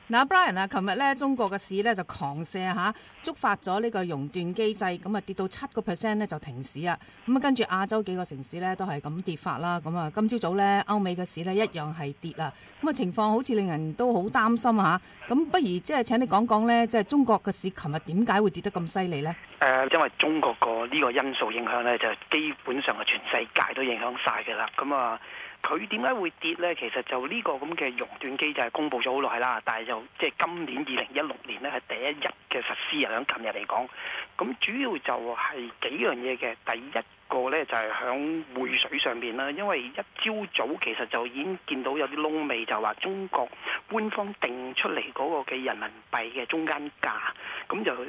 嗱，Brian 啊，琴日咧中國嘅市咧就狂瀉嚇，觸發咗呢個熔斷機制，咁啊跌到7%咧就停市啊。咁啊跟住亞洲幾個城市咧都係咁跌法啦。咁啊今朝早咧歐美嘅市咧一樣係跌啦。咁啊情況好似令人都好擔心嚇。咁不如即係請你講講咧，即係中國嘅市琴日點解會跌得咁犀利咧？ 因為中國個呢個因素影響咧，就基本上係全世界都影響晒嘅啦。咁啊。佢點解會跌呢？其實就呢個咁嘅熔斷機制係公佈咗好耐啦，但係就即係今年2016年呢係第一日嘅實施啊！響琴日嚟講，咁主要就係幾樣嘢嘅。第一個呢就係響匯水上面啦，因為一朝早其實就已經見到有啲窿味，就話中國官方定出嚟嗰個嘅人民幣嘅中間價，咁就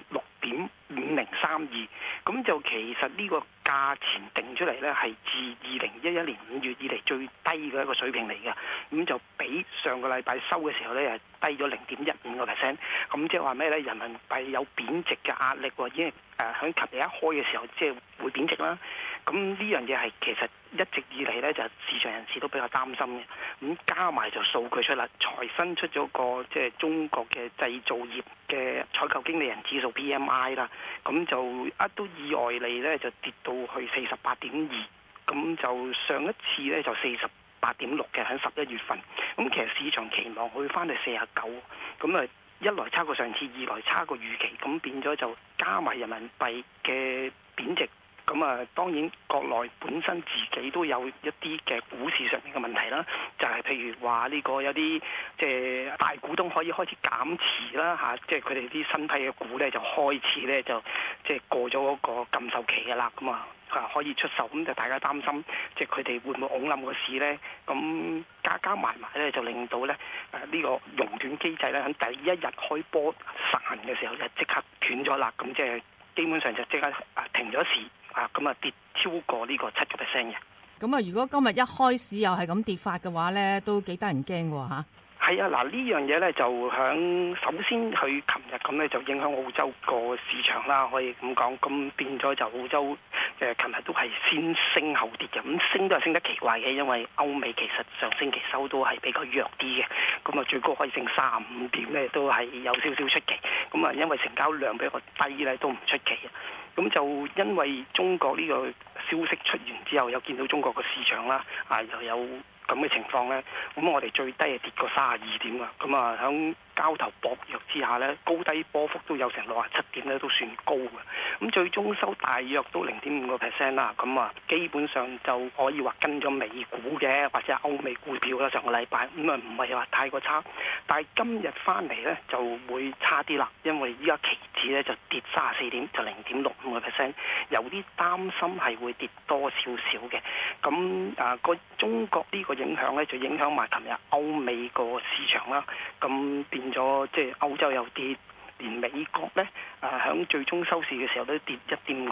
6.5032，咁就其實呢個價錢定出嚟呢係自2011年5月以嚟最低嘅一個水平嚟嘅，咁就比上個禮拜收嘅時候呢係低咗0.15%，咁即係話咩呢？人民幣有貶值嘅壓力喎，已經喺琴日一開嘅時候即係會貶值啦。咁呢樣嘢係其實一直以嚟呢，就市場人士都比較擔心嘅，咁加埋就數據出啦，財新出咗個即係中國嘅製造業嘅採購經理人指數 PMI 啦，咁就都意外地呢，就跌到去48.2，咁就上一次呢，就48.6嘅喺11月份，咁其實市場期望去翻去49，咁啊一來差過上次，二來差過預期，咁變咗就加埋人民幣嘅貶值。咁啊，當然國內本身自己都有一啲嘅股市上面嘅問題啦，就係譬如話呢個有啲即係大股東可以開始減持啦嚇，即係佢哋啲新批嘅股咧就開始咧就即係過咗嗰個禁售期嘅啦，咁啊可以出售，咁就大家擔心即係佢哋會唔會拱冧個市咧？咁加埋咧就令到咧呢個熔斷機制咧喺第一日開波實行嘅時候就即刻斷咗啦，咁即係基本上就即刻停咗市。咁啊跌超過呢個7%嘅。 咁啊，如果今日一開市又係咁跌法嘅話咧，都幾得人驚喎嚇。 係啊，嗱呢樣嘢咧就響首先佢琴日咁咧就影響澳洲個市場啦，可以咁講。咁變咗就澳洲琴日都係先升後跌嘅，咁升都係升得奇怪嘅，因為歐美其實上星期收都係比較弱啲嘅，咁啊最高可以升35點咧，都係有少少出奇。咁啊因為成交量比較低咧，都唔出奇。咁就因為中國呢個消息出完之後，又見到中國個市場啦，又有咁嘅情況呢。咁我哋最低係跌過32點啊，咁啊響交投薄弱之下呢，高低波幅都有成67點咧，都算高嘅。咁最終收大約都0.5% 啦，咁啊基本上就可以話跟咗美股嘅或者歐美股票啦，上個禮拜咁啊唔係話太過差，但係今日翻嚟呢就會差啲啦，因為依家期指呢就跌34點，就0.65%，有啲擔心係會跌多少少嘅。咁個中國呢個影響呢，就影響埋琴日歐美個市場啦，咁變咗即係歐洲又跌，連美國呢響最終收市嘅時候都跌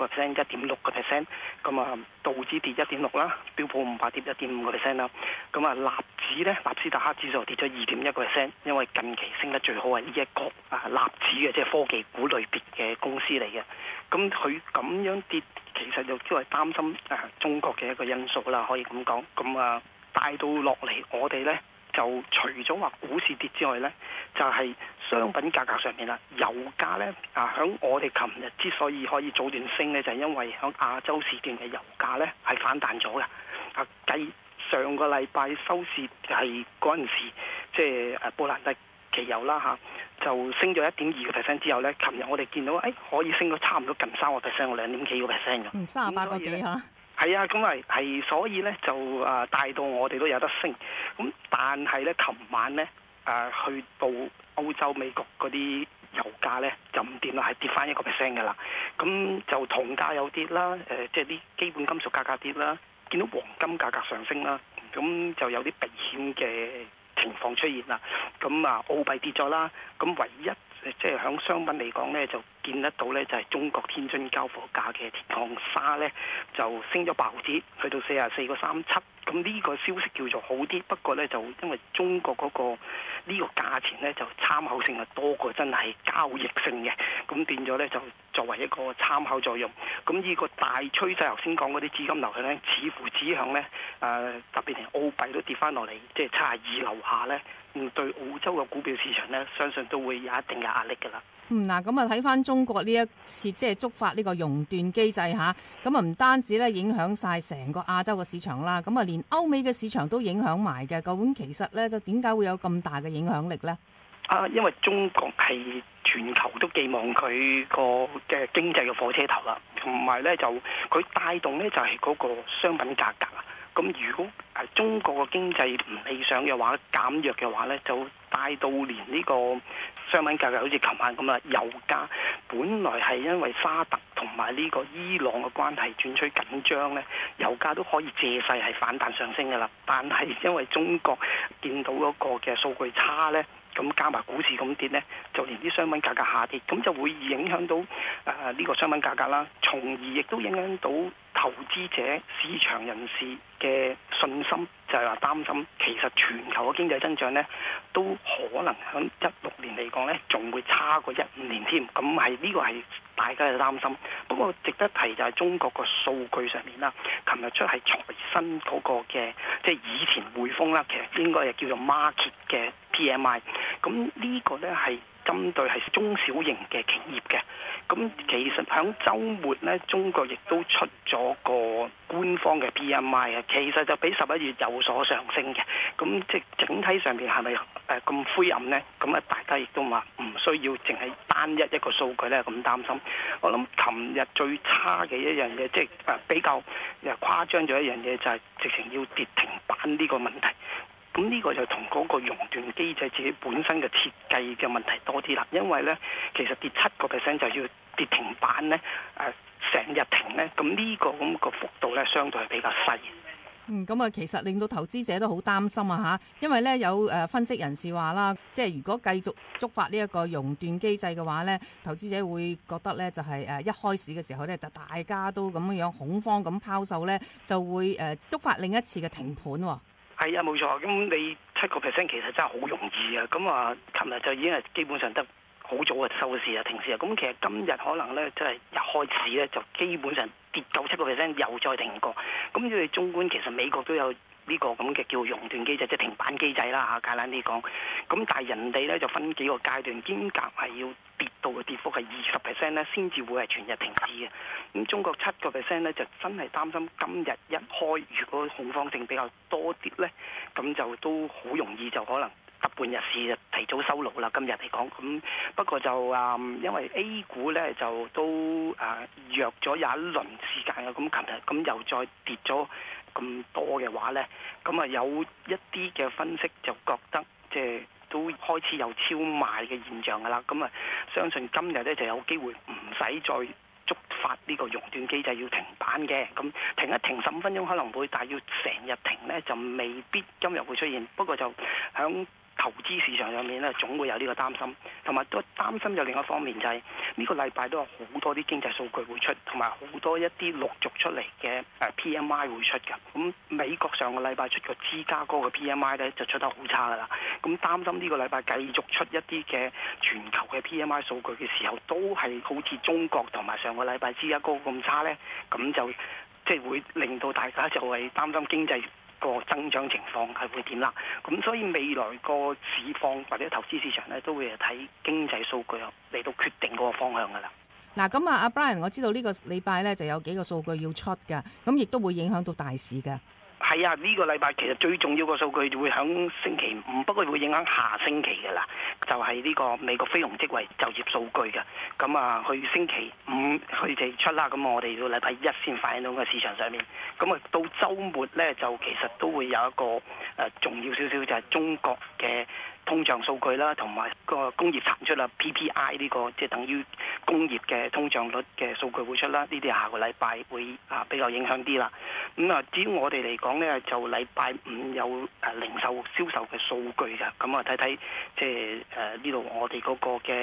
1.5%、1.6%，咁啊道指跌1.6%啦，標普500跌1.5%啦，咁啊納指呢，納斯達克指數跌咗2.1%，因為近期升得最好係呢一個納指嘅，即係科技股類別嘅公司嚟嘅，咁佢咁樣跌，其實就都係擔心中國嘅一個因素啦，可以咁講。咁啊帶到落嚟，我哋呢就除咗話股市跌之外呢，就係商品價格上面啦，油價呢，響我哋琴日之所以可以早段升呢，就係因為響亞洲時段嘅油價呢係反彈咗嘅。繼上個禮拜收市係嗰陣時，即係布蘭特期油啦就升咗1.2% 之後呢，琴日我哋見到可以升到差唔多近3%，我2點幾個 percent 嘅。 38個幾嚇。 係啊，咁係所以呢就帶到我哋都有得升。咁但係呢，琴晚呢去到歐洲、美國嗰啲油價呢就唔掂啦，係跌翻1%嘅啦。咁就銅價有跌啦，即係啲基本金屬價格跌啦，見到黃金價格上升啦，咁就有啲避險嘅情況出現啦。咁澳幣跌咗啦，咁唯一即係響商品嚟講呢，就見得到呢，就係中國天津交貨價嘅鐵礦砂呢，就升咗8毫子，去到44.37。咁呢個消息叫做好啲，不過呢，就因為中國嗰個呢個價錢呢，就參考性係多過真係交易性嘅，咁變咗呢，就作為一個參考作用。咁呢個大趨勢頭先講嗰啲資金流向呢，似乎指向呢特別連澳幣都跌翻落嚟，即係72樓下咧，對澳洲嘅股票市場咧，相信都會有一定嘅壓力㗎啦。 嗱，咁啊睇翻中國呢一次即係觸發呢個熔斷機制嚇，咁啊唔單止咧影響晒成個亞洲嘅市場啦，咁啊連歐美嘅市場都影響埋嘅。究竟其實咧就點解會有咁大嘅影響力呢？ 因為中國係全球都寄望佢個嘅經濟嘅火車頭啦，同埋咧就佢帶動咧就係嗰個商品價格啊。咁如果中國嘅經濟唔理想嘅話，減弱嘅話咧，就帶到連呢個商品價格好似琴晚咁啦，油價本來係因為沙特同埋呢個伊朗嘅關係轉趨緊張咧，油價都可以借勢係反彈上升㗎啦。但係因為中國見到嗰個嘅數據差咧，咁加埋股市咁跌呢，就連啲商品價格下跌，咁就會影響到呢個商品價格啦，從而亦都影響到投資者、市場人士嘅信心，就係話擔心其實全球嘅經濟增長呢，都可能喺16年嚟講呢，仲會差過15年添。咁呢個係大家嘅擔心。不過值得提就係中國個數據上面啦，琴日出係財新嗰個嘅，即係以前匯豐啦，其實應該係叫做 market 嘅 PMI。咁呢個呢係針對係中小型嘅企業嘅。咁其實喺週末呢，中國亦都出咗個官方嘅 PMI 啊，其實就比11月有所上升嘅。咁即係整體上面係咪咁灰暗呢？咁啊，大家亦都話唔需要淨係單一個數據呢咁擔心。我諗琴日最差嘅一樣嘢，即係比較誇張咗一樣嘢，就係直情要跌停板呢個問題。咁呢個就同嗰個熔斷機制自己本身嘅設計嘅問題多啲啦，因為呢，其實跌7%就要跌停板呢，成日停呢，咁呢個咁個幅度呢，相對係比較細。 咁啊，其實令到投資者都好擔心啊嚇，因為咧有分析人士話啦，即係如果繼續觸發呢一個熔斷機制嘅話咧，投資者會覺得咧就係一開始嘅時候咧，就大家都咁樣恐慌咁拋售咧，就會觸發另一次嘅停盤喎。 係啊，冇錯。咁你7%其實真係好容易啊。咁啊，琴日就已經係基本上得好早嘅收市啊、停市啊。咁其實今日可能咧，即係一開始咧就基本上跌夠7%，又再停過。咁你哋綜觀其實美國都有呢個咁嘅叫熔斷機制，即係停板機制啦嚇，簡單啲講。咁但係人哋咧就分幾個階段，兼夾係要跌到嘅跌幅係20%咧，先至會係全日停市嘅。咁中國7%咧就真係擔心今日一開，如果恐慌性比較多啲咧，咁就都好容易就可能得半日市就提早收爐啦。今日嚟講，咁不過就因為 A 股咧就都弱咗有一輪時間嘅，咁琴日咁又再跌咗咁多嘅話咧，咁啊有一啲嘅分析就覺得即係都開始有超賣嘅現象㗎啦。咁啊相信今日咧就有機會唔使再觸發呢個熔斷機制要停板嘅，咁停一停15分鐘可能會，但係要成日停呢，就未必今日會出現。不過就響投資市場上面咧，總會有呢個擔心，同埋都擔心有另一方面就係呢個禮拜都有好多啲經濟數據會出，同埋好多一啲陸續出嚟嘅PMI 會出嘅。咁美國上個禮拜出個芝加哥嘅 PMI 咧就出得好差噶啦。咁擔心呢個禮拜繼續出一啲嘅全球嘅 PMI 數據嘅時候，都係好似中國同埋上個禮拜芝加哥咁差呢，咁就即係會令到大家就係擔心經濟個增長情況係會點啦。咁所以未來個市況或者投資市場咧，都會係睇經濟數據嚟到決定嗰個方向噶啦。 嗱，咁啊，阿 Brian，我知道呢個禮拜咧就有幾個數據要出㗎，咁亦都會影響到大市嘅。 係啊，呢個禮拜其實最重要個數據就會響星期5，不過會影響下星期㗎啦。就係呢個美國非農職位就業數據嘅。咁啊，去星期5佢哋出啦，咁我哋到禮拜1先反映到個市場上面。咁啊，到週末咧就其實都會有一個重要少少，就係中國嘅通脹數據啦，同埋個工業產出啦 PPI 呢個即係等於工業嘅通脹率嘅數據會出啦。呢啲下個禮拜會比較影響啲啦。咁啊，至於我哋嚟講呢，就禮拜5有零售銷售嘅數據嘅。咁啊，睇睇即係呢度我哋嗰個嘅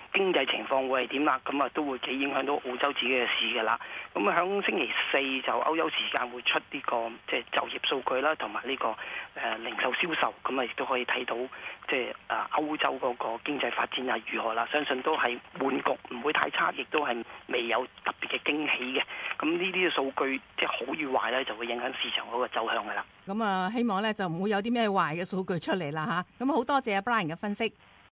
經濟情況會係點啦，咁啊都會幾影響到澳洲自己嘅市㗎啦。咁響星期四就歐洲時間會出呢個即係就業數據啦，同埋呢個零售銷售，咁啊亦都可以睇到即係歐洲嗰個經濟發展係如何啦。相信都係悶局，唔會太差，亦都係未有特別嘅驚喜嘅。咁呢啲嘅數據即係好與壞咧，就會影響市場嗰個走向㗎啦。 咁啊，希望咧就唔會有啲咩壞嘅數據出嚟啦嚇。咁好多謝阿 Brian 嘅分析。